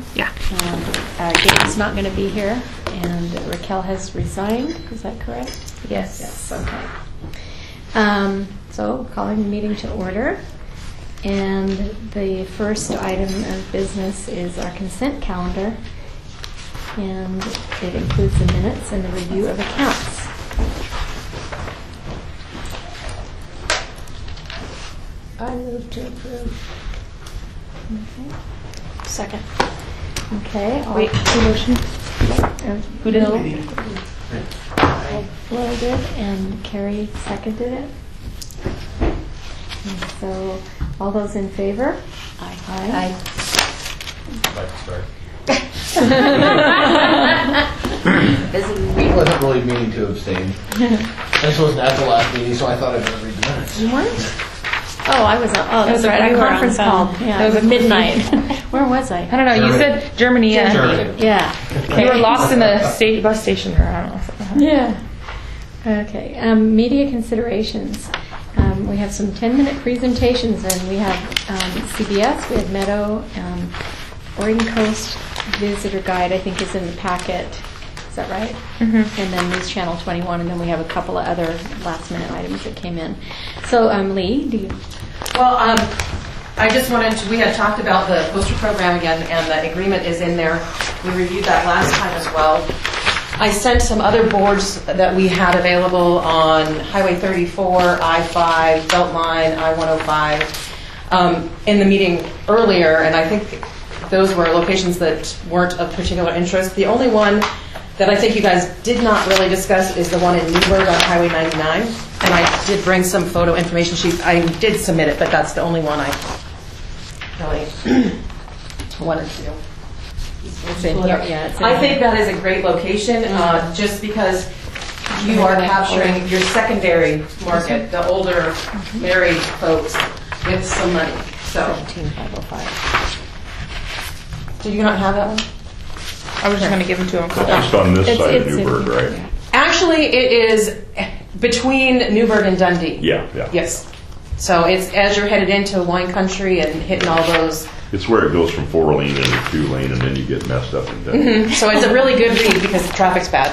Yeah. Gabe's not going to be here, and Raquel has resigned. Is that correct? Yes. Yes. Okay. So calling the meeting to order, and the first item of business is our consent calendar, and it includes the minutes and the review of accounts. I move to approve. Okay. Second. Okay. Wait, who motioned? Who did it? Flo did, and Carrie seconded it. And so, all those in favor? Aye. Aye. I'd like to start. I wasn't really meaning to abstain. I just wasn't at the last meeting, so I thought I'd better read the minutes. You weren't? Oh, I was. That's was a- right. you A were on conference phone. call. Yeah, It was at a midnight. Where was I? I don't know. You Germany. said Germany. Yeah. Germany. Yeah. You were lost in the bus station, or I don't know. Yeah. Okay. Media considerations. We have some 10-minute presentations, and we have CBS, we have Meadow, Oregon Coast Visitor Guide, I think, is in the packet. Is that right? Mm-hmm. And then News Channel 21, and then we have a couple of other last-minute items that came in. So, Lee, do you? Well, I just wanted to, we had talked about the poster program again, and the agreement is in there. We reviewed that last time as well. I sent some other boards that we had available on Highway 34, I-5, Beltline, I-105 in the meeting earlier, and I think those were locations that weren't of particular interest. The only one that I think you guys did not really discuss is the one in Newburgh on Highway 99, and I did bring some photo information sheets. I did submit it, but that's the only one I really wanted to do. It's in here. Yeah, it's in I here. think that is a great location, just because you are capturing your secondary market, the older married folks with some money. So, 17505. did you not have that one? I was just going to give them to him. Just on this side of It's in Newburgh, here. right? Actually, it is between Newburgh and Dundee. Yeah. Yes. So it's as you're headed into wine country and hitting all those. It's where it goes from 4-lane into 2-lane, and then you get messed up and done. So it's a really good read because the traffic's bad.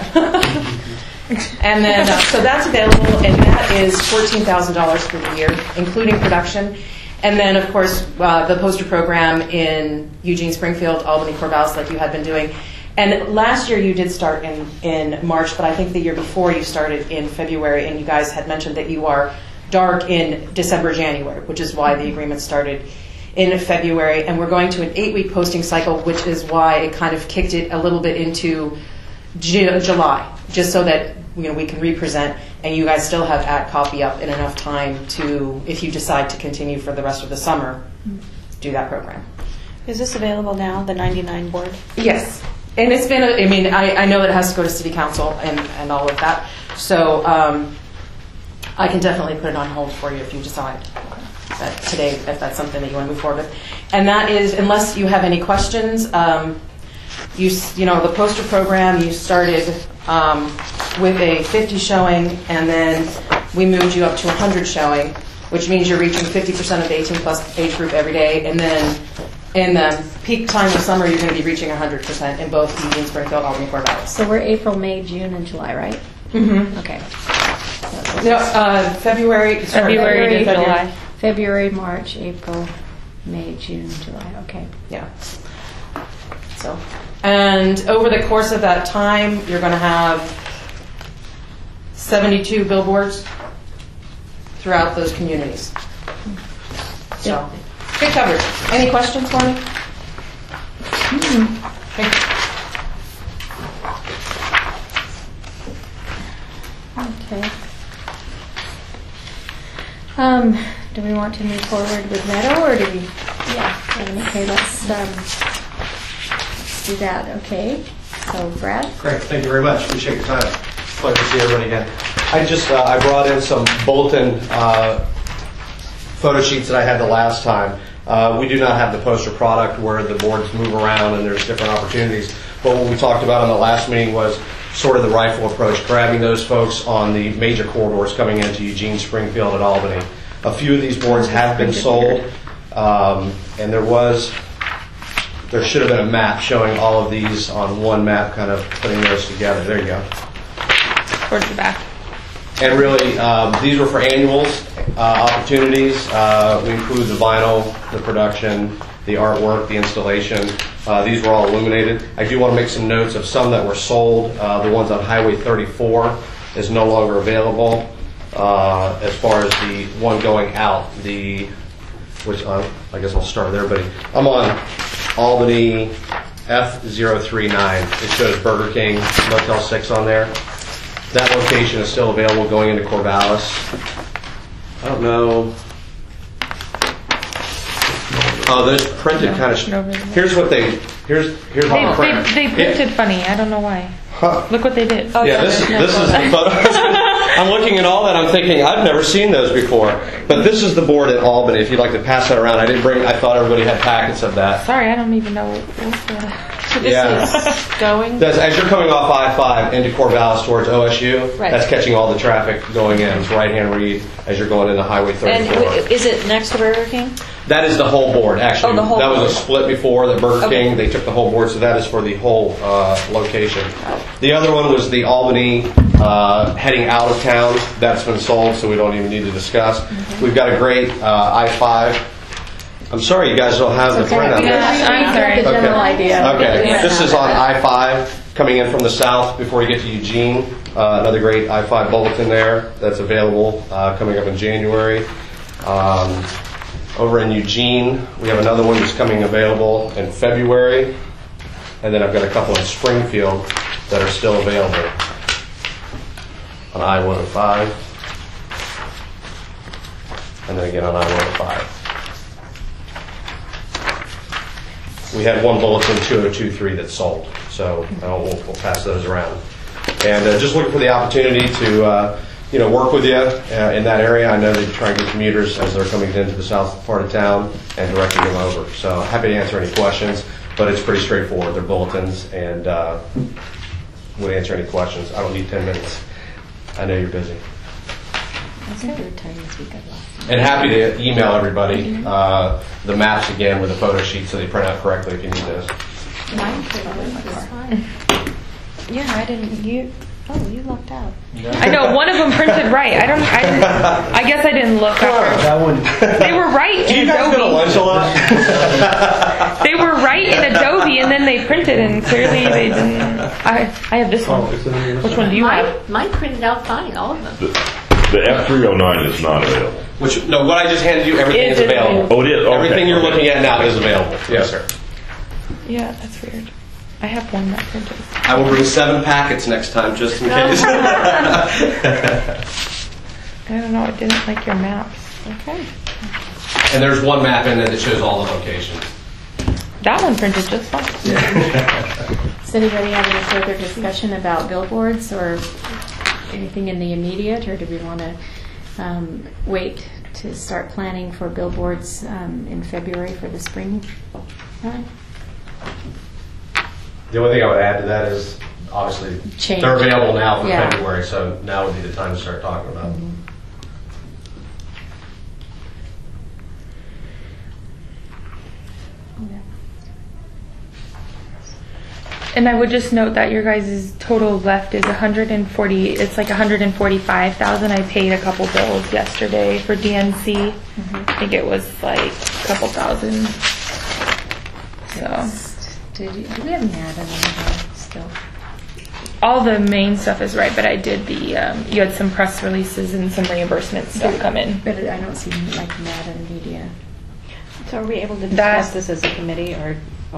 And then, so that's available, and that is $14,000 for the year, including production. And then, of course, the poster program in Eugene, Springfield, Albany, Corvallis, like you had been doing. And last year you did start in March, but I think the year before you started in February, and you guys had mentioned that you are dark in December, January, which is why the agreement started in February. And we're going to an 8-week posting cycle, which is why it kind of kicked it a little bit into July, just so that we can represent, and you guys still have ad copy up in enough time to, if you decide to continue for the rest of the summer, do that program. Is this available now, the 99 board? Yes. And it's been, I know that it has to go to city council and all of that. So I can definitely put it on hold for you if you decide that today, if that's something that you want to move forward with. And that is, unless you have any questions, the poster program, you started with a 50 showing, and then we moved you up to 100 showing, which means you're reaching 50% of the 18-plus age group every day. And then in the peak time of summer, you're going to be reaching 100% in both Eugene, Springfield, Albany, Corvallis. So we're April, May, June, and July, right? Mm-hmm. Okay. No, February to July. February, March, April, May, June, July. Okay. Yeah. So, and over the course of that time, you're going to have 72 billboards throughout those communities. So, good coverage. Any questions for me? Okay. Okay. Do we want to move forward with Meadow, or do we? Yeah. Okay. Let's do that. Okay. So, Brad. Great, thank you very much. Appreciate your time. Pleasure to see everybody again. I brought in some bulletin photo sheets that I had the last time. We do not have the poster product where the boards move around and there's different opportunities. But what we talked about in the last meeting was sort of the rifle approach, grabbing those folks on the major corridors coming into Eugene, Springfield, and Albany. A few of these boards have been sold, and there was there should have been a map showing all of these on one map, kind of putting those together. There you go. Towards the back. And really, these were for annuals, opportunities. We include the vinyl, the production, the artwork, the installation. These were all illuminated. I do want to make some notes of some that were sold. The ones on Highway 34 is no longer available. As far as the one going out, which I guess I'll start with everybody. I'm on Albany F039. It shows Burger King, Motel 6 on there. That location is still available going into Corvallis. I don't know. Oh, those printed kind of. Here's what here's how print. They printed funny. I don't know why. Huh. Look what they did. Yeah, this is the photo. I'm looking at all that. I'm thinking I've never seen those before. But this is the board at Albany. If you'd like to pass that around, I thought everybody had packets of that. Sorry, I don't even know what's the. So this is going? As you're coming off I-5 into Corvallis towards OSU, Right. that's catching all the traffic going in. It's right-hand read as you're going into Highway 34. And is it next to Burger King? That is the whole board, actually. Oh, the whole that was board. a split before, the Burger Okay. King. They took the whole board, so that is for the whole location. The other one was the Albany heading out of town. That's been sold, so we don't even need to discuss. Mm-hmm. We've got a great I-5. I'm sorry you guys don't have the printout. I'm sorry. The general idea. Okay, Yeah. this is on I-5 coming in from the south before you get to Eugene. Another great I-5 bulletin there that's available coming up in January. Over in Eugene, we have another one that's coming available in February. And then I've got a couple in Springfield that are still available on I-105. And then again on I-105. We had one bulletin 2023 that sold, so we'll pass those around. And just looking for the opportunity to work with you in that area. I know they try and get commuters as they're coming into the south part of town and directing them over. So happy to answer any questions, but it's pretty straightforward. They're bulletins, and would answer any questions. I don't need 10 minutes. I know you're busy. And happy to email everybody the maps again with the photo sheets so they print out correctly if you need those. Yeah, I didn't. You lucked out. I know one of them printed right. I guess I didn't look up. That one. They were right Do you in guys go to Adobe. lunch a lot? They were right in Adobe, and then they printed, and clearly they didn't. I have this one. Which one do you have? Mine printed out fine, all of them. The F309 is not available. What I just handed you, everything is Is it available. Oh, it is? Okay. Everything you're looking at now is available. Yes, sir. Yeah, that's weird. I have one that printed. I will bring 7 packets next time just in case. I don't know. I didn't like your maps. Okay. And there's one map in there that shows all the locations. That one printed just fine. Does anybody have any further discussion about billboards or anything in the immediate, or do we want to wait to start planning for billboards in February for the spring time? The only thing I would add to that is, obviously, Change. they're available now for Yeah. February, so now would be the time to start talking about them. And I would just note that your guys' total left is 140. It's like 145,000. I paid a couple bills yesterday for DNC. I think it was like a couple thousand. So Do we have NADA in there still? all the main stuff is right, but I did the. You had some press releases and some reimbursement stuff come in. But I don't see like NADA and media. So are we able to That- discuss this as a committee or?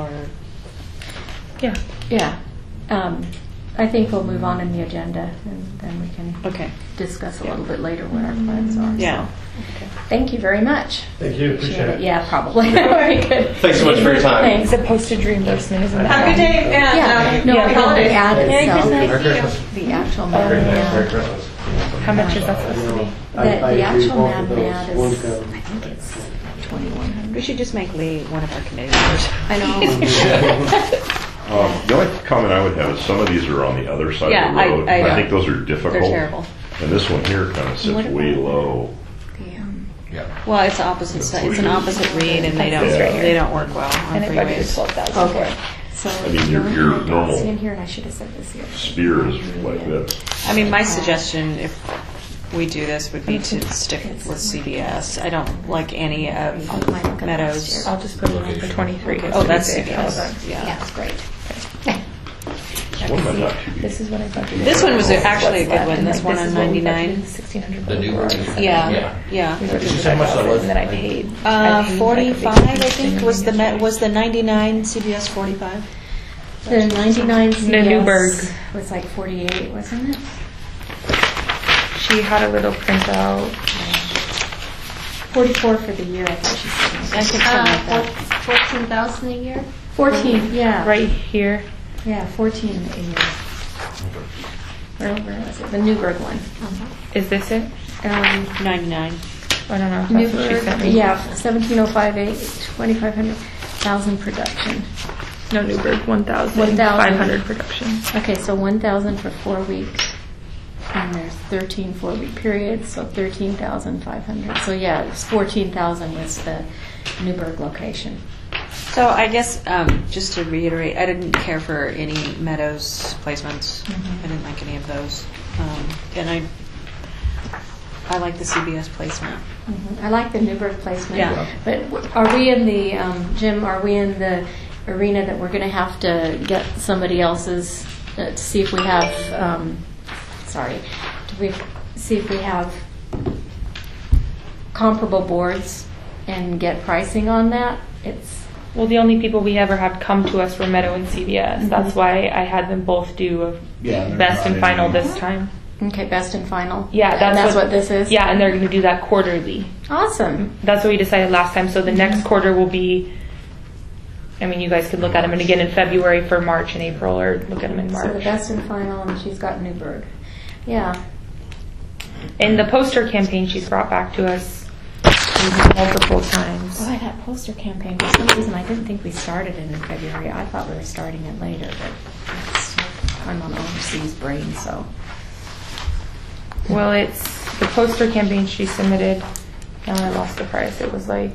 Yeah. Yeah. I think we'll move on in the agenda, and then we can Okay. discuss a little bit later what our plans are. Yeah. So, thank you very much. Thank you. Appreciate it. Yeah, probably. Very good. Thanks so much for your time. Thanks. The postage reimbursement isn't that Have a good bad. day, Yeah, no, Yeah. the ad Merry itself, Christmas. Merry Christmas. the actual Merry map. Christmas. How much is that supposed to be? The actual map is, I think it's 2,100. We should just make Lee one of our committee members. I know. The only comment I would have is some of these are on the other side Yeah, of the road. I know. think those are difficult. They're terrible. And this one here kind of sits What way about low. Yeah. Well, it's opposite. It's an opposite read, and they don't. Yeah. They don't work well on And it budgeted freeways. 12,000. Okay. So I mean, your normal see in here, and I should have said this here. Spear is like this. I mean, my suggestion, if we do this, would be to stick with CBS. I don't like any of Meadows. I'll just put it in for 23. Oh, that's Tuesday. CBS. Yeah, Yeah. it's great. This one might not be. This is what I budgeted. This one was actually a good one. And This one is on what we 99. budgeted, 1,600. The new one. Yeah. Yeah. Yeah. We Did you budgeted say how much that was? and then I paid. I paid, like, a 45, big I think, was the was the 99 CBS 45. The 99 CBS Newburgh. was like 48, wasn't it? She had a little printout. 44 for the year, I thought she I said. think something like that. 14,000 a year? 14, yeah. Right here. Yeah, 14 a year. Where was it? The Newburgh one. Is this it? 99. I don't know if that's what she sent me. Yeah, 17,058, 2,500,000 production. No, Newburgh, 1,000. 1,000. 500 production. Okay, so 1,000 for 4 weeks. And there's 13 4-week periods, so 13,500. So yeah, it's 14,000 was the Newburgh location. So I guess just to reiterate, I didn't care for any Meadows placements. I didn't like any of those, and I like the CBS placement. I like the Newburgh placement. Yeah. But are we in the, Jim, are we in the arena that we're going to have to get somebody else's, to see if we have, see if we have comparable boards and get pricing on that? Well, the only people we ever had come to us were Meadow and CBS. That's why I had them both do a Yeah, they're best and not final in- this time. Okay, best and final. Yeah, And that's what this is? Yeah, and they're going to do that quarterly. Awesome. That's what we decided last time. So the next quarter will be, I mean, you guys could look at them and again in February for March and April, or look at them in So the March. best and final, and she's got Newburgh. Yeah. And the poster campaign she's brought back to us multiple times. Oh, that poster campaign, for some reason, I didn't think we started it in February. I thought we were starting it later, but I'm on overseas brain, so. Well, it's the poster campaign she submitted. Now I lost the price. It was like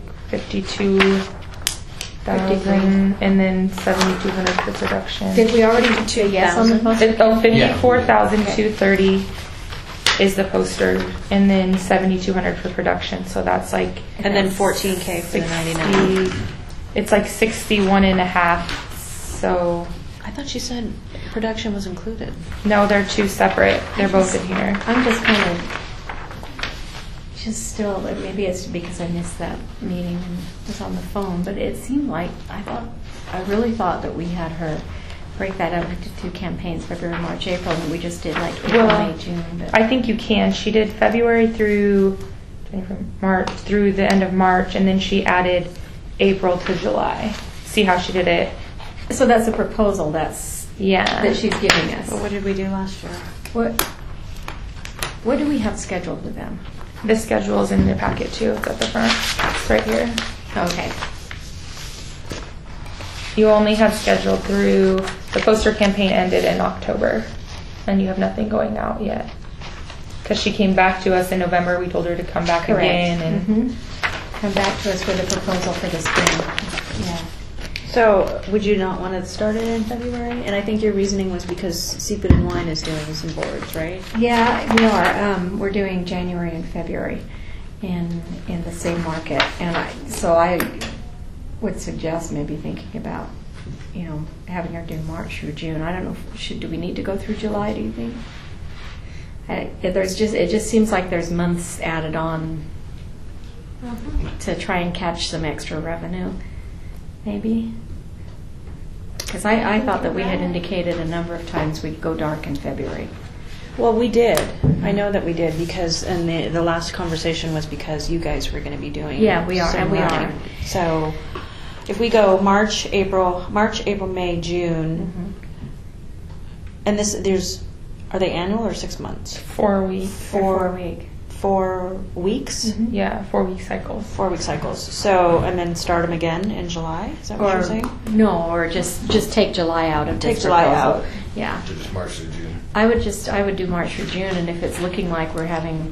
52,000 and then 7,200 for production. Did we already say yes on the poster? 54,230 is the poster, and then 7,200 for production. So that's like And then 14K for the 99. It's like 61 and a half. So I thought she said production was included. no, they're two separate. They're both in here. I'm just kind of, just still, maybe it's because I missed that meeting and was on the phone, but it seemed like, I really thought that we had her break that up into 2 campaigns, February, March, April, and we just did like April, Well, May, June. But I think you can. She did February through March, through the end of March, and then she added April to July. See how she did it? so that's a proposal that Yeah. she's giving us. But what did we do last year? What do we have scheduled with them? The schedule is in the packet too. It's at the front. It's right here. Okay. You only have scheduled through, the poster campaign ended in October, and you have nothing going out yet. Because she came back to us in November, we told her to come back Correct. again. And Come back to us with a proposal for the spring. Yeah. So would you not want to start it in February? And I think your reasoning was because Seafood and Wine is doing some boards, right? Yeah, we are. We're doing January and February in the same market, and so I would suggest maybe thinking about, having her do March through June. I don't know. Do we need to go through July? Do you think? It just seems like there's months added on to try and catch some extra revenue, maybe. Because I thought that we had indicated a number of times we'd go dark in February. Well, we did. I know that we did because, and the last conversation was because you guys were going to be doing. Yeah, we are, some and we running. are. So, if we go March, April, May, June, and are they annual or 6 months? 4 weeks. 4 week. 4 weeks. Yeah, 4 week cycles. 4 week cycles. So, and then start them again in July. Is that what you're saying? No, or just take July out of this Take July proposal. out. Yeah. To just March through June. I would do March through June, and if it's looking like we're having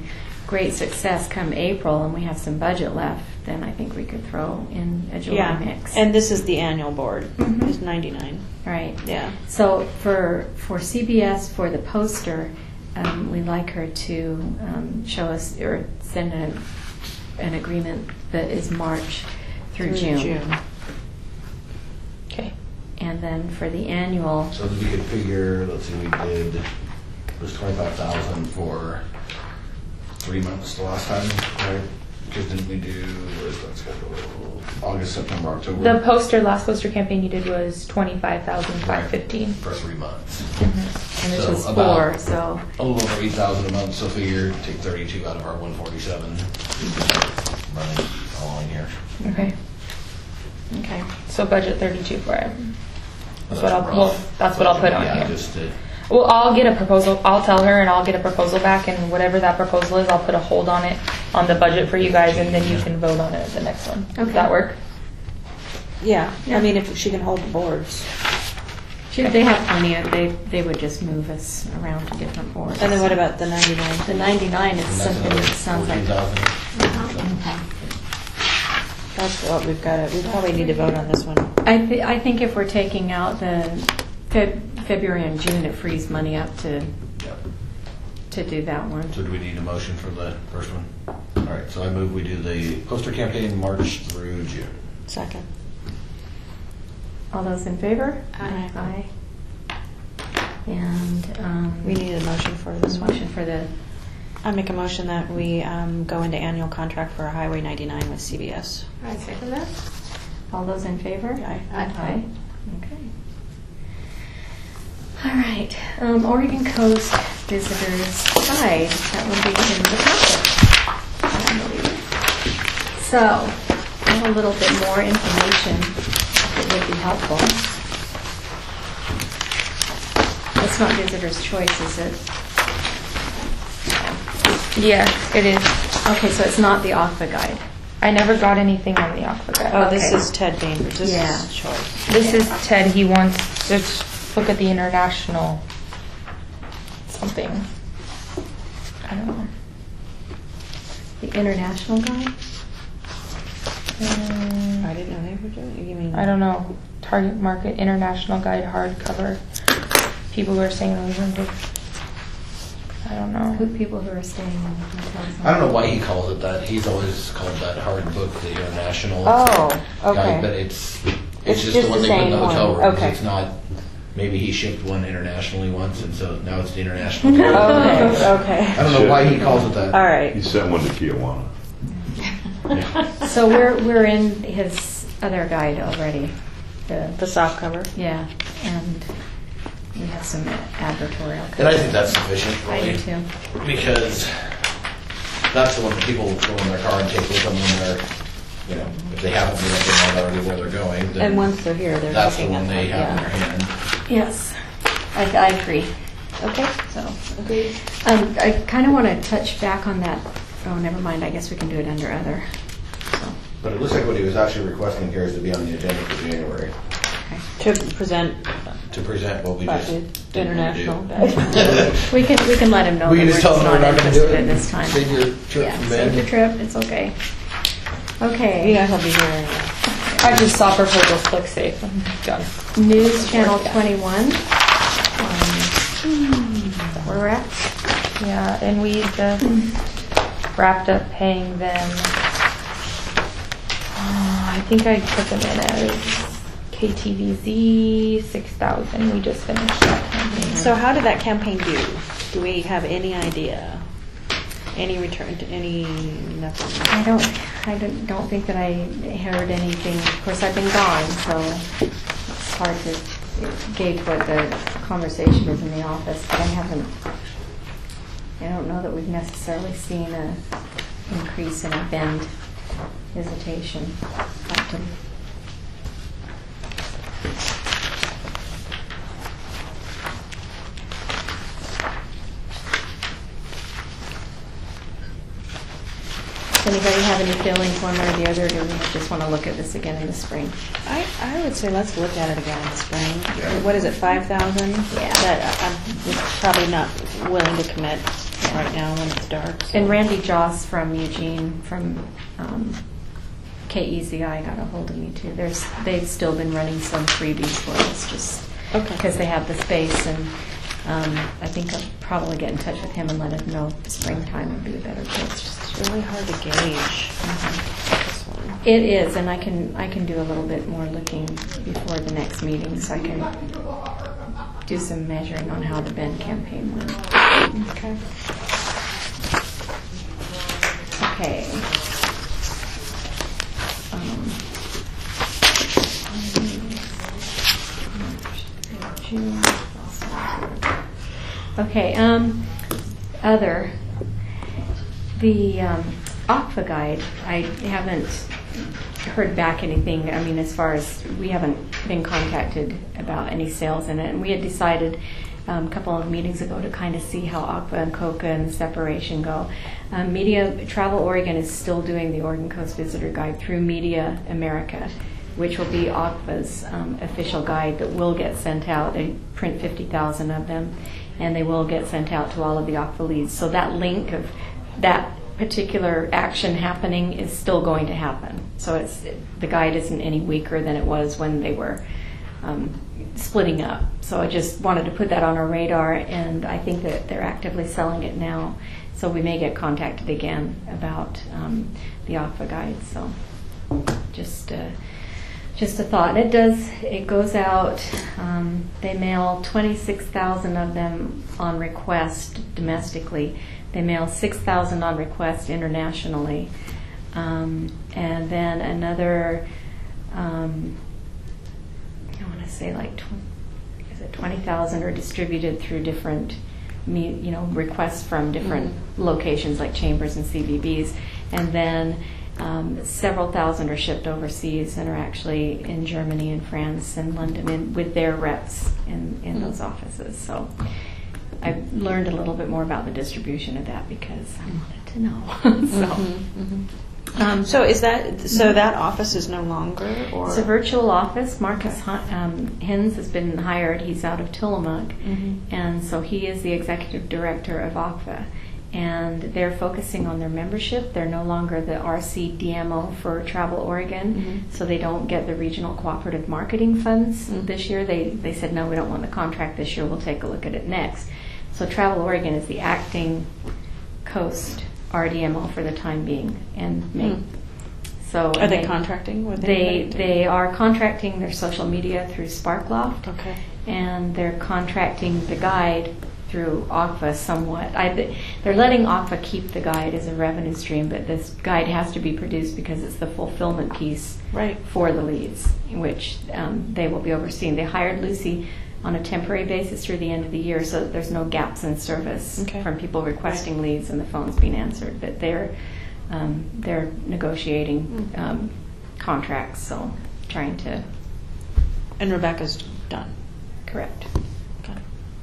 great success come April and we have some budget left, then I think we could throw in a July Yeah, mix. and this is the annual board, Mhm. is 99. Right. Yeah. So for CBS, for the poster, we'd like her to show us or send an agreement that is March through June. Okay. And then for the annual, So we could figure, let's see, we did, it was 25,000 for 3 months the last time, right? Because didn't we do, where's that schedule? August, September, October? The last poster campaign you did was 25,515. For 3 months. and this So was about- 4, so A little over 8,000 a month, so figure take 32 out of our 147. Running along here. Okay. okay. So budget 32 for it. That's what I'll rough. that's what I'll put on Yeah, here. just to, Well, I'll get a proposal. I'll tell her, and I'll get a proposal back, and whatever that proposal is, I'll put a hold on it on the budget for you guys, and then you can vote on it at the next one. Does Okay. that work? Yeah, Yeah. I mean, if she can hold the boards. They have plenty of, they would just move us around to different boards. And then what about the 99? The 99 is and that's something another that sounds like... 14,000. Okay. That's what we've got to, we probably need to vote on this one. I think if we're taking out the February and June, it frees money up Yep. to do that one. So do we need a motion for the first one? All right, so I move we do the poster campaign March through June. Second. All those in favor? Aye. Aye. And We need a motion for this one. motion for the, I make a motion that we go into annual contract for Highway 99 with CBS. I second that. All those in favor? Aye. Aye. Okay. All right. Oregon Coast Visitors Guide. That will be in the packet, I believe. So, I have a little bit more information that would be helpful. It's not Visitor's Choice, is it? Yeah, it is. Okay, so it's not the Aqua Guide. I never got anything on the Aqua Guide. Oh, this Okay. is Ted Bainbridge. This Yeah. is Choice. This is Ted. He wants to look at the international something. I don't know. The International Guide? I didn't know they were doing it. You mean? I don't know. Target Market International Guide hardcover. People who are staying in Louisville. I don't know. People who are staying in hotels. I don't know why he calls it that. He's always called that hard book the international. Oh, guide, okay. but it's It's just just the one the they put in same the hotel one. rooms. Okay. It's not. Maybe he shipped one internationally once, and so now it's the international. guide. Okay, okay. I don't know why he calls it that. All right. He sent one to Tijuana. So we're in his other guide already. The soft cover. Yeah, and we have some advertorial. And I think that's sufficient, I really, do too. because that's the one that people throw in their car and take with them when they're, you know, if they haven't been up already where they're going. Then And once they're here, they're that's the looking one at they them. have in Yeah. their hand. Yes, I agree. Okay. So Agreed. I kind of want to touch back on that. Oh, never mind. I guess we can do it under other. So, But it looks like what he was actually requesting here is to be on the agenda for January To present to present what we about just the didn't do. international. we can let him know We that can we're just tell just them we're not not going to do interested it. this time. Save your trip Yeah, from save your Ben. trip. It's okay. Okay. Yeah, he'll be here anyway. I just saw proposals. Click save. I'm done. News Channel 21. Where we're at? Yeah, and we just wrapped up paying them. I think I put them in as KTVZ 6,000. We just finished that campaign. So how did that campaign do? Do we have any idea? Any return to any nothing? I don't think that I heard anything. Of course, I've been gone, so it's hard to gauge what the conversation is in the office. But I don't know that we've necessarily seen a increase in a Bend visitation. Up to- Does anybody have any feelings one way or the other, or do we just want to look at this again in the spring? I would say let's look at it again in the spring. Yeah. What is it, 5,000? Yeah. That I'm just probably not willing to commit. Yeah. right now when it's dark. so- And Randy Joss from Eugene, from KEZI, got a hold of me too. They've still been running some freebies for us, just Okay. because they have the space, and I think I'll probably get in touch with him and let him know springtime would be a better place. It's really hard to gauge this one. It is, and I can do a little bit more looking before the next meeting, so I can do some measuring on how the Ben campaign went. Okay. Okay. Okay, other. The ACFA guide, I haven't heard back anything. I mean, as far as we haven't been contacted about any sales in it. And we had decided a couple of meetings ago to kind of see how ACFA and COCA and the separation go. Travel Oregon is still doing the Oregon Coast Visitor Guide through Media America, which will be ACFA's official guide that will get sent out. They print 50,000 of them, and they will get sent out to all of the ACFA leads. So that link of that particular action happening is still going to happen. So the guide isn't any weaker than it was when they were splitting up. So I just wanted to put that on our radar, and I think that they're actively selling it now. So we may get contacted again about the ACFA guide. So just a thought. It goes out. They mail 26,000 of them on request domestically. They mail 6,000 on request internationally, and then another. I want to say like 20,000 are distributed through different, requests from different locations like chambers and CVBs, and then several thousand are shipped overseas and are actually in Germany and France and London with their reps in those offices. So I've learned a little bit more about the distribution of that because I wanted to know. So is that office is no longer, or It's a virtual office. Marcus Hens has been hired. He's out of Tillamook, and so he is the executive director of ACFA. And they're focusing on their membership. They're no longer the RC DMO for Travel Oregon, so they don't get the regional cooperative marketing funds this year. They said, no, we don't want the contract this year. We'll take a look at it next. So Travel Oregon is the acting Coast RDMO for the time being, and so are they contracting with they are contracting their social media through Sparkloft, Okay. and they're contracting the guide through ACFA somewhat. They're letting ACFA keep the guide as a revenue stream, but this guide has to be produced because it's the fulfillment piece for the leads, which they will be overseeing. They hired Lucy on a temporary basis through the end of the year, so that there's no gaps in service from people requesting leads and the phones being answered. But they're negotiating contracts, so trying to. And Rebecca's done. Correct. Okay.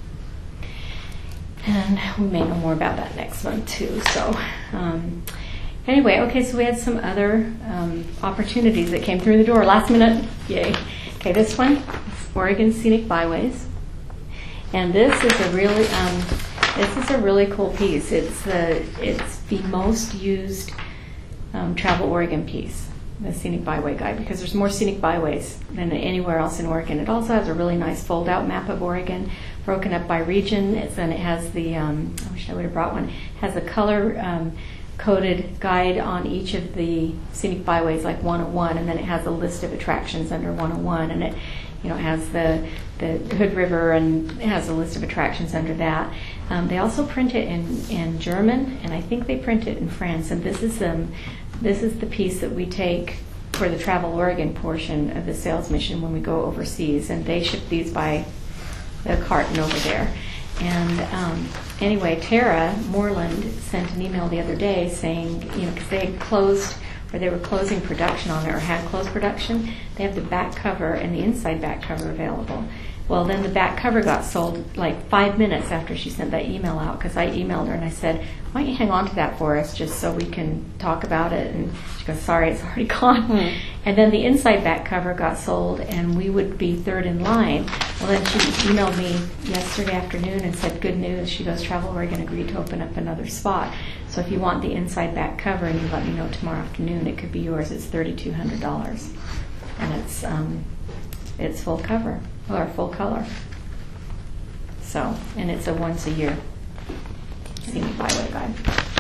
And we may know more about that next month too. So anyway, okay, so we had some other opportunities that came through the door last minute. Yay. Okay, this one is Oregon Scenic Byways. And this is a really cool piece. It's the most used Travel Oregon piece, the Scenic Byway Guide, because there's more scenic byways than anywhere else in Oregon. It also has a really nice fold-out map of Oregon, broken up by region. Then it has the I wish I would have brought one. It has a color coded guide on each of the scenic byways, like 101, and then it has a list of attractions under 101, and it has the Hood River, and it has a list of attractions under that. They also print it in German, and I think they print it in France. And this is the piece that we take for the Travel Oregon portion of the sales mission when we go overseas, and they ship these by the carton over there. And anyway, Tara Moreland sent an email the other day saying, because they had closed, or they were closing production on it, or had closed production, they have the back cover and the inside back cover available. Well, then the back cover got sold like 5 minutes after she sent that email out, because I emailed her and I said, why don't you hang on to that for us just so we can talk about it? And she goes, sorry, it's already gone. And then the inside back cover got sold, and we would be third in line. Well, then she emailed me yesterday afternoon and said, good news. She goes, Travel Oregon agreed to open up another spot. So if you want the inside back cover and you let me know tomorrow afternoon, it could be yours. It's $3,200. And it's full cover, or full color. So, and it's a once a year scenic byway guide.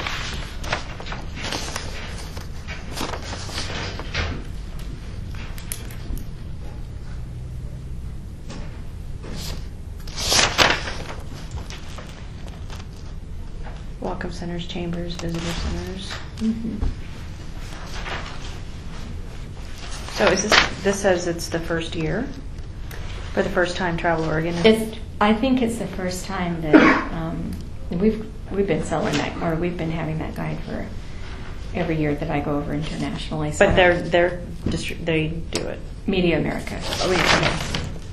Welcome centers, chambers, visitor centers. So this says it's the first year? For the first time Travel Oregon? I think it's the first time that we've been selling that, or we've been having that guide for every year that I go over internationally. So But they do it. Media America. Oh, yeah.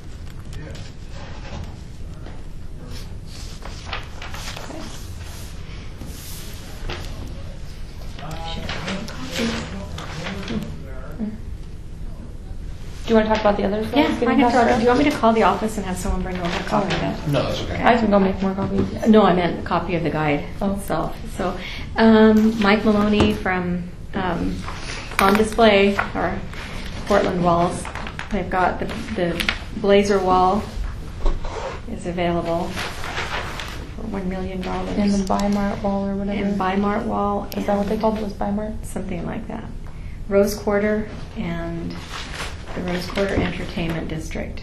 Do you want to talk about the others? Yeah, I can talk. Do you want me to call the office and have someone bring over a copy of that? No, that's okay. I can go make more copies. No, I meant a copy of the guide itself. So, Mike Maloney from On Display, our Portland walls. They've got the Blazer wall is available for $1 million. And the Bimart wall or whatever. And Bimart wall. Is that what they called it? Was Bimart? Something like that. Rose Quarter and the Rose Quarter Entertainment District.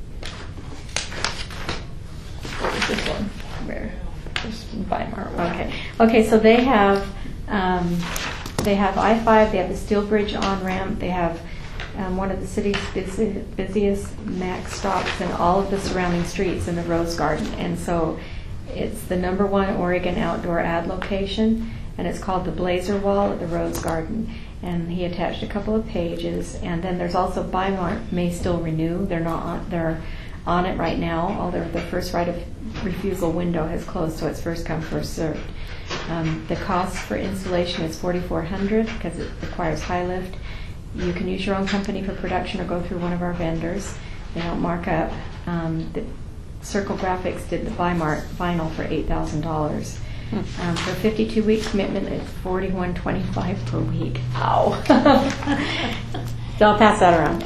What was this one? Where? Just Bimart. Okay. So they have I-5. They have the Steel Bridge on-ramp. They have one of the city's busiest MAX stops in all of the surrounding streets in the Rose Garden. And so it's the #1 Oregon outdoor ad location, and it's called the Blazer Wall at the Rose Garden. And he attached a couple of pages. And then there's also Bimart may still renew. They're not on, they're on it right now, although the first right of refusal window has closed, so it's first come, first served. The cost for installation is $4,400 because it requires high lift. You can use your own company for production or go through one of our vendors. They don't mark up. The Circle Graphics did the Bimart vinyl for $8,000. For a 52-week commitment, it's $41.25 per week. Ow! So I'll pass that around.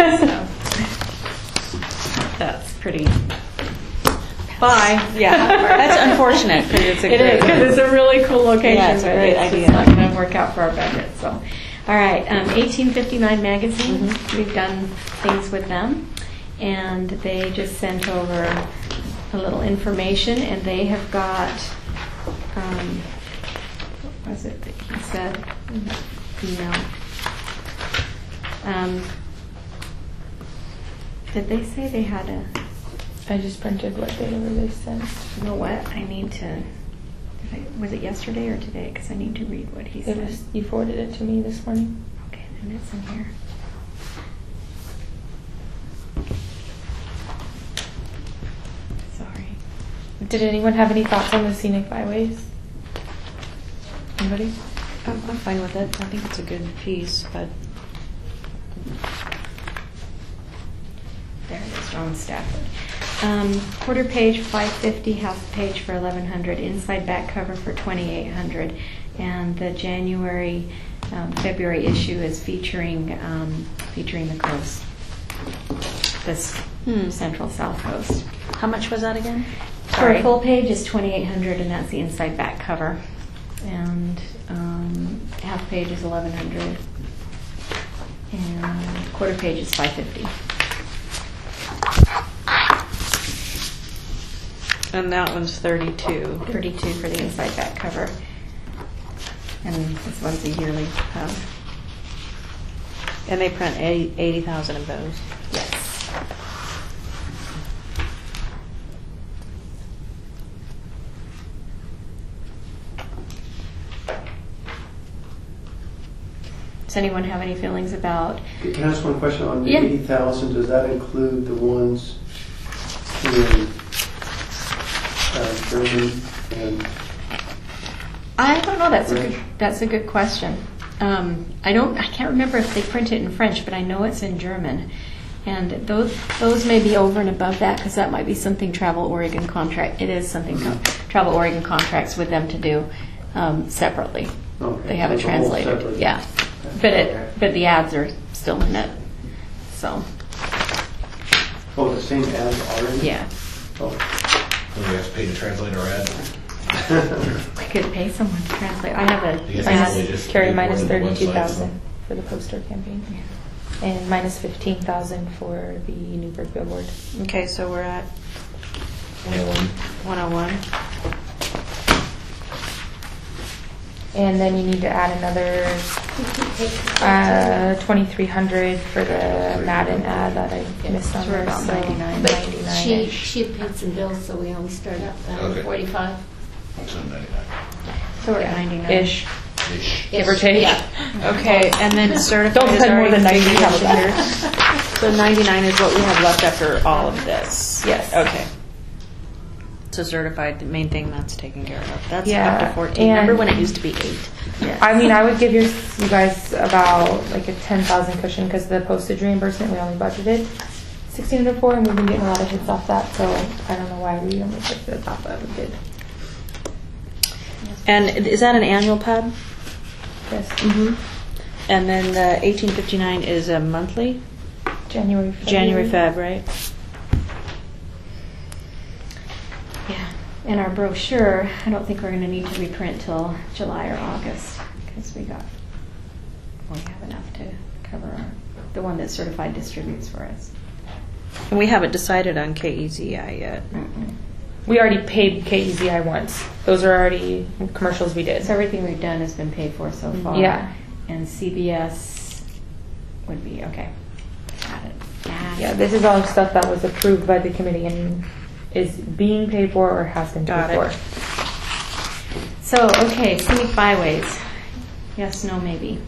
That's pretty. Bye. Yeah, that's unfortunate because it's a great. Because it's a really cool location. Yeah, it's a but great it's idea. It's not going to work out for our budget. So, all right, 1859 Magazine. We've done things with them, and they just sent over a little information, and they have got. What was it that he said? Email. Did they say they had a? I just printed what they sent. You know what? I need to. Was it yesterday or today? Because I need to read what he said. You forwarded it to me this morning. Okay, then it's in here. Sorry. Did anyone have any thoughts on the scenic byways? Anybody? I'm fine with it. I think it's a good piece, but There it is, Ron Stafford. Quarter page 550, half page for 1100, inside back cover for 2800, and the January February issue is featuring the coast, this central south coast. how much was that again? For a full page is 2800, and that's the inside back cover, and half page is 1100, and quarter page is 550. And that one's 32. 32 for the inside back cover. And this one's a yearly hub. And they print 80,000 of those. Yes. Does anyone have any feelings about? Can I ask one question on the Yeah. 80,000? Does that include the ones in German and I don't know. French? That's a good question. I can't remember if they print it in French, but I know it's in German. And those may be over and above that because that might be something Travel Oregon contract. It is something Travel Oregon contracts with them to do separately. Okay, They have so it it's a whole translated. separate- Yeah, but the ads are still in it. So Oh, the same as ours? yeah, Oh. Do we have to pay to translate our ad? we could pay someone to translate. I have You a guys Minus, probably just Carrie pay more minus than the website, 32,000 for the poster campaign. And minus 15,000 for the Newburgh billboard. Okay, so we're at 101. 101. And then you need to add another 2,300 for the Madden ad that I missed on So we're there. about So 99. 99-ish. She had paid some bills, so we only start up Okay. 45. So 99. so we're at 99. Ish, Ish. give or take. Yeah. Okay, and then certified Don't is spend more already than 90. figured How about here. that? So 99 is what we have left after all of this. Yes. Okay. So certified, the main thing that's taken care of. That's Yeah, up to 14. and- Remember when it used to be 8? I mean, I would give you guys about like a 10,000 cushion because the postage reimbursement we only budgeted 1,600 for, and we've been getting a lot of hits off that. So I don't know why we only took the top of it. And is that an annual pub? Yes, Mm-hmm. And then the 1859 is a monthly? January, February. January, Feb, right? Yeah, and our brochure, I don't think we're going to need to reprint till July or August because we have enough to cover the one that Certified distributes for us. And we haven't decided on KEZI yet. We already paid KEZI once. Those are already commercials we did. So everything we've done has been paid for so far. Yeah. And CBS would be, okay. Got it. Yeah, this is all stuff that was approved by the committee and is being paid for or has been Got paid it. for. So, okay, scenic byways. Yes, no, maybe.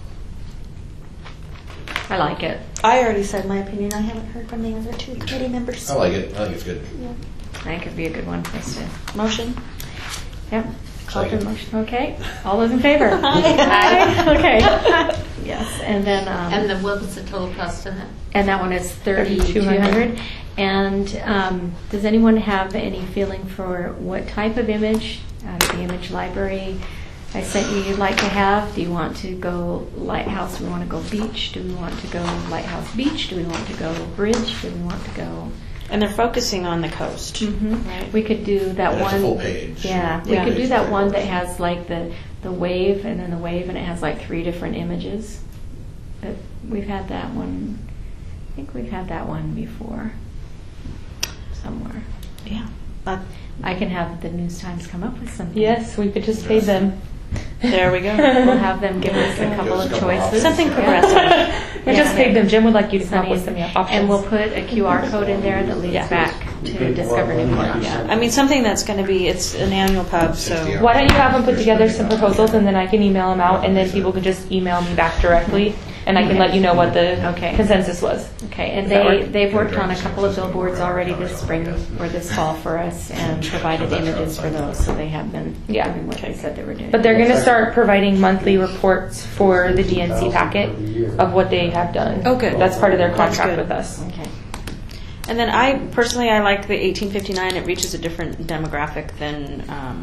I like it. I already said my opinion. I haven't heard from the other two committee members. I like it. I think it's good. I think it'd be a good one for us to. Motion? Yep. Call for the Second. motion. Okay. All those in favor? Aye. Okay. Yes, and then. And then what was the total cost of that? And that one is 3,200. And does anyone have any feeling for what type of image out of the image library I sent you you'd like to have? Do you want to go lighthouse? Do we want to go beach? Do we want to go lighthouse beach? Do we want to go bridge? Do we want to go? And they're focusing on the coast. Right. We could do that And it's a one. full page. Yeah, we Yeah. could do that one that has like the wave and then the wave and it has like 3 different images. But we've had that one. I think we've had that one before somewhere. Yeah. I can have the News Times come up with something. Yes, we could just pay them. There we go. We'll have them give us a couple of choices. Something Yeah. progressive. We just paid them. Jim would like you to come up with some Sunny. options. And we'll put a QR code in there that leads Yeah. back to Discover Newport. Yeah. I mean, something that's going to be, it's an annual pub, so. 60 Why don't you have them put together some proposals and then I can email them out and then people can just email me back directly and I can let you know what the Okay. consensus was. Okay, and Does that work? they've worked on a couple of billboards already this spring or this fall for us and provided images for those, so they have been Yeah. doing what they said they were doing. But they're going to start providing monthly reports for the DNC packet of what they have done. Oh, good. That's part of their That's contract good. with us. Okay. And then I like the 1859. It reaches a different demographic than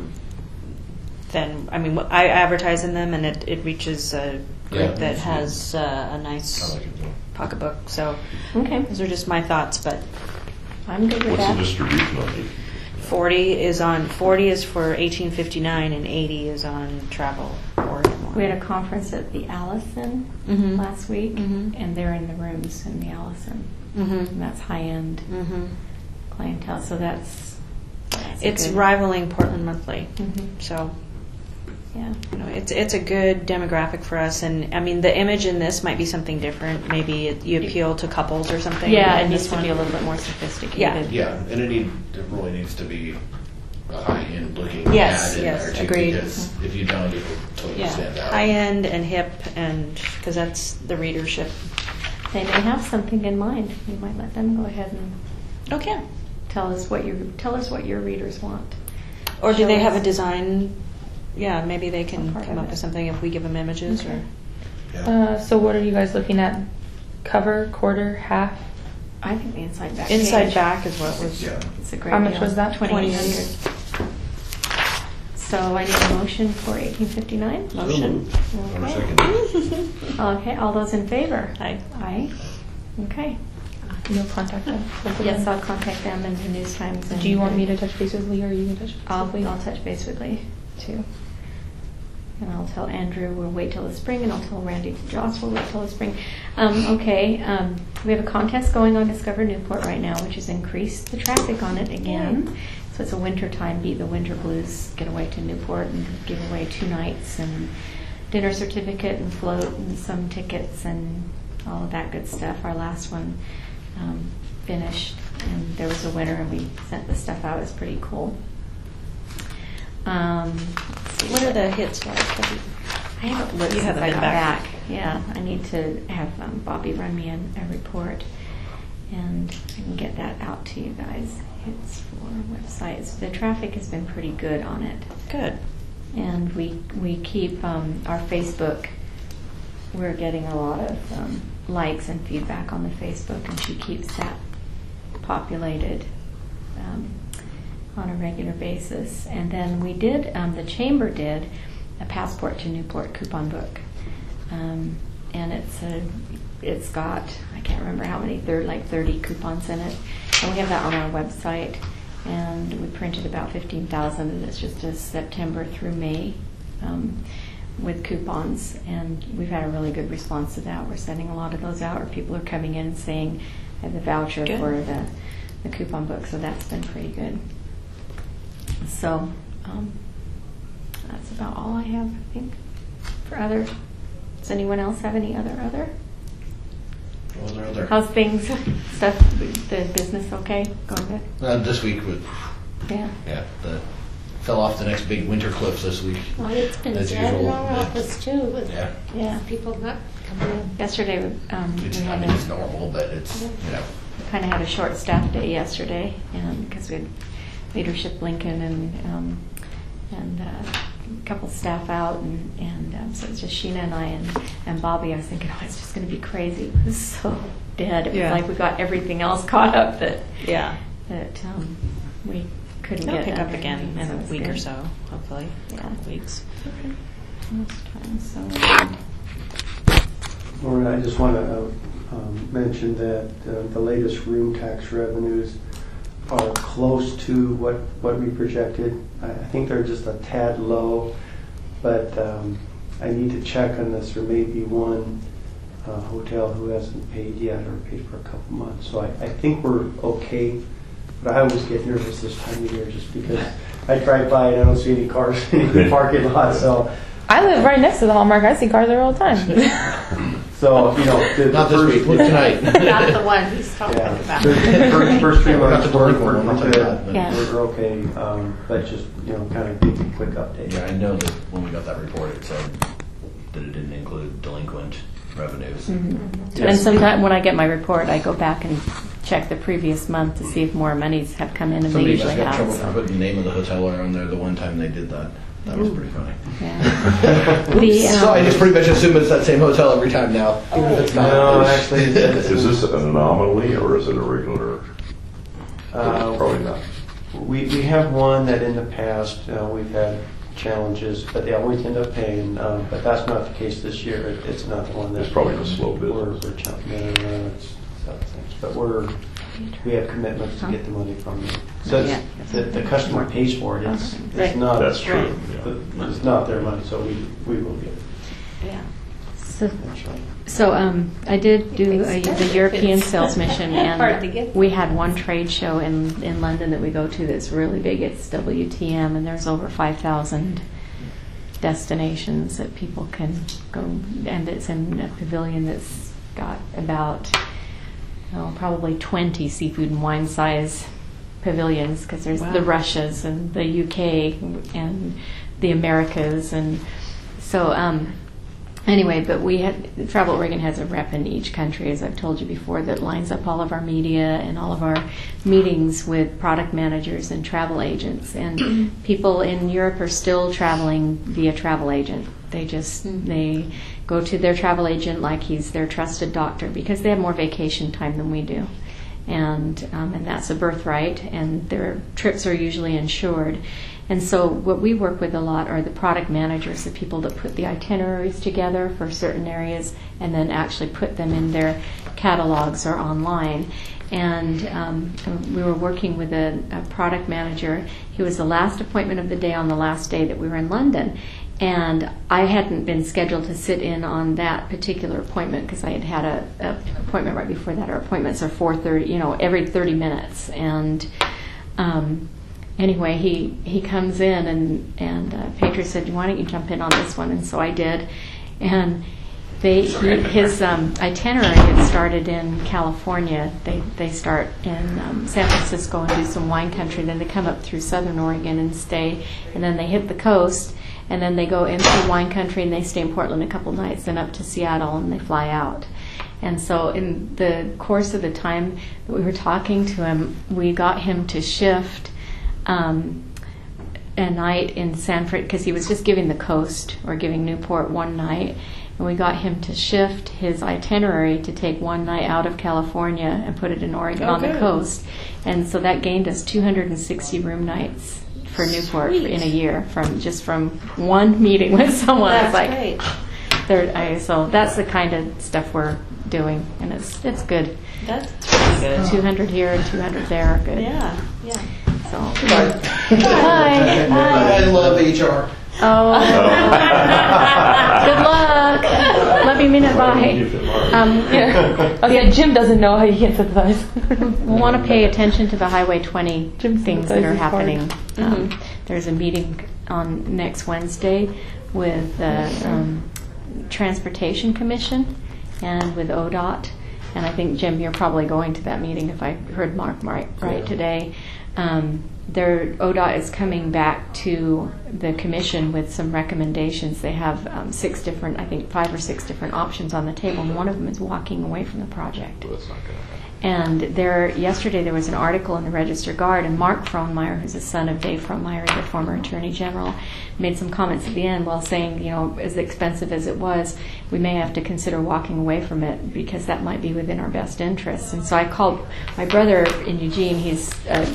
I mean, I advertise in them, and it reaches a group Yeah. that has a I nice like it too. pocketbook. So Okay, those are just my thoughts. But I'm good with What's the that. distribution on these? 40 is for 1859, and 80 is on Travel Oregon. We had a conference at the Allison Mhm. last week, Mhm. and they're in the rooms in the Allison. And Mm-hmm. that's high-end Mm-hmm. clientele, so that's a It's good- rivaling Portland Monthly. Mhm. So. Yeah. You know, it's a good demographic for us, and I mean the image in this might be something different. Maybe you appeal to couples or something. Yeah, in it needs this to be a one. little bit more sophisticated. Yeah. Yeah, and it really needs to be a high-end looking Yes, ad in yes, there too. agreed. Because if you don't, it will totally stand Yeah, out. high end and hip, and because that's the readership. They may have something in mind. We might let them go ahead and Okay. tell us what your readers want. Or do Show they have us. a design? Yeah, maybe they can Part come of up it. with something if we give them images Okay. or. Yeah. So what are you guys looking at? Cover, quarter, half? I think the inside back. Inside page. back is what was. Yeah. It's a great How much deal. was that? 2,800. So I need a motion for 1859. Motion. Or Okay. second. Okay, all those in favor? Aye. Aye. Okay. You'll contact them? Yes, I'll contact them and the News Times. And Do you want me to touch base with Lee, or you can touch base I'll with Lee? touch base with Lee too. And I'll tell Andrew we'll wait till the spring, and I'll tell Randy Joss we'll wait till the spring. We have a contest going on Discover Newport right now, which has increased the traffic on it again. So it's a wintertime Beat the Winter Blues getaway to Newport, and give away 2 nights and dinner certificate and float and some tickets and all of that good stuff. Our last one finished, and there was a winner, and we sent the stuff out. It's pretty cool. Let's see. What are the hits like? I haven't looked You since haven't I been got back. back. Yeah, I need to have Bobby run me a report, and I can get that out to you guys. It's for websites. The traffic has been pretty good on it, Good. and we keep our Facebook. We're getting a lot of likes and feedback on the Facebook, and she keeps that populated on a regular basis. And then we did, the chamber did a Passport to Newport coupon book, and it's got, I can't remember how many, 30 coupons in it, and we have that on our website. And we printed about 15,000, and it's just a September through May with coupons, and we've had a really good response to that. We're sending a lot of those out, or people are coming in and saying I have the voucher Good. for the coupon book, so that's been pretty good. So that's about all I have, I think, for other. Does anyone else have any other? What was our other? How's things, stuff, the business okay? Going good? This week was, Yeah. fell off the next big winter cliff this week. Well, it's been As dead in usual, our yeah. office too, with Yeah. people not coming in. Yesterday, It's, we I had mean, it's a, normal, but it's, kind of had a short staff day yesterday, because we had leadership Lincoln and a couple staff out, and so it's just Sheena and I and Bobby. I was thinking, oh, it's just going to be crazy. It was so dead. It was Yeah. like we got everything else caught up that Yeah. we couldn't They'll get pick done. up again in So a it's week or good. so, hopefully. A Yeah. couple weeks. Most times, so. Lauren, I just want to mention that the latest room tax revenues are close to what we projected. I think they're just a tad low, but I need to check on this. There may be one hotel who hasn't paid yet or paid for a couple months. So I think we're okay, but I always get nervous this time of year just because I drive by and I don't see any cars in the parking lot. So I live right next to the Hallmark. I see cars there all the time. So, you know, the not this first, week, look tonight. Not the one he's talking yeah, about. the first 3 We're not months the we're delinquent one, I'll tell you that, but- Yeah. we're okay, but just, you know, kind of give you a quick update. Yeah, I know that when we got that report, it said that it didn't include delinquent revenues. And sometimes when I get my report, I go back and check the previous month to see if more monies have come in, and Somebody they must usually have trouble have. for So. putting the name of the hotel on there the one time they did that. That was pretty funny. Yeah. So I just pretty much assume it's that same hotel every time now, even if it's not. No, actually, it's, Is this an anomaly or is it a regular? Probably not. we have one that in the past, we've had challenges, but they always end up paying, but that's not the case this year. It's not the one that. It's probably a slow We're business. no, it's other things, but we have commitments to get the money from them. So Yeah. the customer pays for it. It's Right. not. That's true. Yeah. It's not their money, so we will get it Yeah. So, eventually. I did do the European sales mission, Hard to and get. we had one trade show in London that we go to that's really big. It's WTM, and there's over 5,000 destinations that people can go, and it's in a pavilion that's got about probably 20 seafood and wine size pavilions, because there's the Russias and the UK and the Americas, and so Anyway, but Travel Oregon has a rep in each country, as I've told you before, that lines up all of our media and all of our meetings with product managers and travel agents. And people in Europe are still traveling via travel agent. They go to their travel agent like he's their trusted doctor because they have more vacation time than we do. And that's a birthright, and their trips are usually insured. And so what we work with a lot are the product managers, the people that put the itineraries together for certain areas and then actually put them in their catalogs or online. And we were working with a product manager. He was the last appointment of the day on the last day that we were in London. And I hadn't been scheduled to sit in on that particular appointment because I had had a appointment right before that. Our appointments are 4:30, every 30 minutes. And anyway, he comes in and Pedro said, "Why don't you jump in on this one?" And so I did. And his itinerary had started in California. They start in San Francisco and do some wine country. Then they come up through Southern Oregon and stay. And then they hit the coast. And then they go into wine country and they stay in Portland a couple nights, then up to Seattle, and they fly out. And so in the course of the time that we were talking to him, we got him to shift a night in San Francisco, because he was just giving the coast or giving Newport one night. And we got him to shift his itinerary to take one night out of California and put it in Oregon on the coast. And so that gained us 260 room nights for Newport in a year from one meeting with someone. That's it's like, so that's the kind of stuff we're doing, and it's good. That's pretty good. 200 here and 200 there are good. Yeah. So Hi. I love HR. Oh. Good luck. Love you, minute. Bye. Okay, Jim doesn't know how you get sympathize. We'll want to pay attention to the Highway 20 things that are happening. Mm-hmm. There's a meeting on next Wednesday with the Transportation Commission and with ODOT. And I think, Jim, you're probably going to that meeting if I heard Mark right today. ODOT is coming back to the commission with some recommendations. They have 5 or 6 different options on the table, and one of them is walking away from the project. Well, that's not going to happen. And yesterday there was an article in the Register Guard, and Mark Frohnmeyer, who's the son of Dave Frohnmeyer, the former Attorney General, made some comments at the end while saying, as expensive as it was, we may have to consider walking away from it because that might be within our best interests. And so I called my brother in Eugene. He's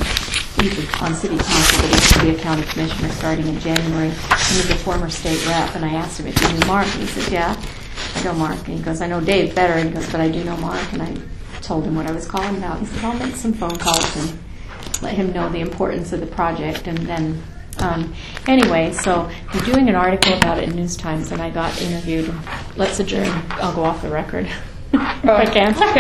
on city council, but he's going to be a county commissioner starting in January. He's a former state rep, and I asked him if he knew Mark, and he said, "Yeah, I know Mark." And he goes, "I know Dave better," and he goes, "but I do know Mark." And I told him what I was calling about. He said, "I'll make some phone calls and let him know the importance of the project." And then, anyway, so we're doing an article about it in News Times, and I got interviewed. Let's adjourn. I'll go off the record if I can.